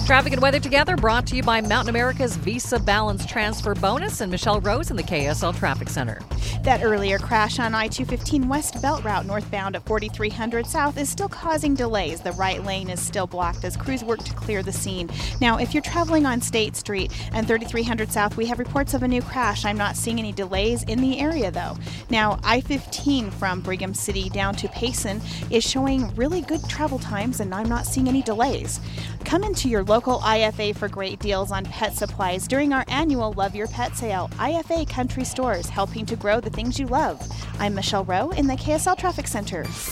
Traffic and weather together brought to you by Mountain America's Visa Balance Transfer Bonus and Michelle Rose in the KSL Traffic Center. That earlier crash on I-215 West Belt Route northbound at 4300 South is still causing delays. The right lane is still blocked as crews work to clear the scene. Now, if you're traveling on State Street and 3300 South, we have reports of a new crash. I'm not seeing any delays in the area, though. Now, I-15 from Brigham City down to Payson is showing really good travel times, and I'm not seeing any delays. Come into your local IFA for great deals on pet supplies during our annual Love Your Pet sale. IFA Country Stores, helping to grow the things you love. I'm Michelle Rowe in the KSL Traffic Center.